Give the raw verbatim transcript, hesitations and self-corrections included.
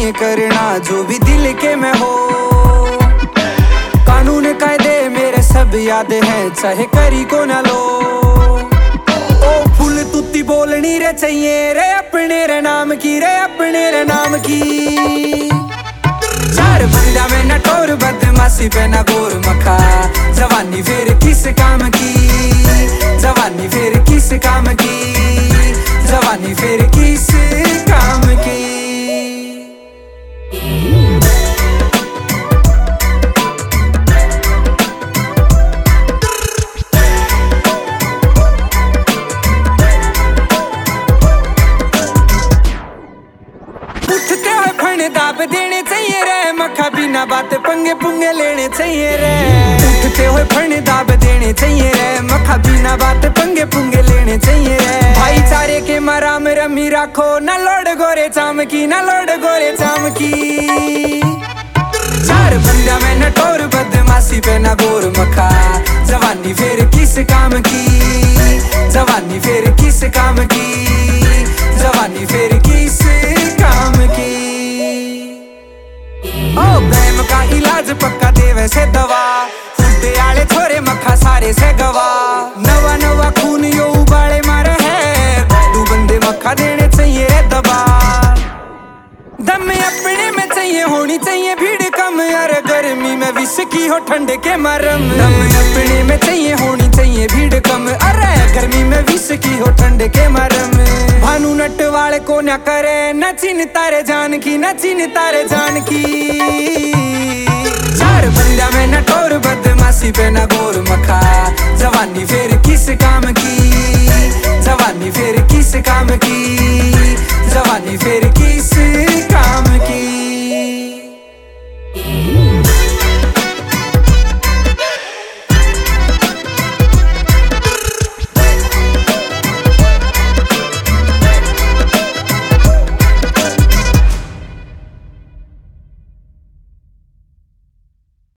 चाहिए करना जो भी दिल के में हो। कानून कायदे मेरे सब याद है चाहे करी को ना लो। ओ फुल तुत्ती बोलनी रे चाहिए रे अपने रे नाम की रे अपने रे नाम की। चार बंदा में न टोर बदमाशी पे न गोर मखा। जवानी फिर किस काम की, जवानी फिर किस काम की, जवानी फिर किस काम की। उठते हुए फण दाब देने चाहिए रे मखा, बिना बात पंगे पुंगे लेने चाहिए रे। उठते हुए फण दाब देने चाहिए रे मखा, बिना बात पंगे पुंगे लेने चाहिए रे। भाईचारे के मराम रमी रखो न लोड गोरे चाम की, न लोड गोरे चाम की। चार बंदा में न टोर बदमाशी पे न गोर मखा। जवानी फिर किस काम की, जवानी फिर किस काम की, जवानी फिर किस काम की। ओ प्रेम का इलाज पक्का देवे से दवा, फुटे आले छोरे मखा सारे से गवा। नवा नवा खून यो उबाले मारे है, दो बंदे मखा देने चाहिए रे दबा। दम अपने में चाहिए होनी चाहिए भीड़ कम, अरे गर्मी में विष की हो ठंड के मरम। दम अपने में चाहिए होनी चाहिए भीड़ कम, अरे गर्मी में विष की हो ठंड के मरम। भानु नट वाले को न करे न चिंता रे जान की, न चिंता रे जान की। चार बंदा में न टोर बदमाशी पे न गोर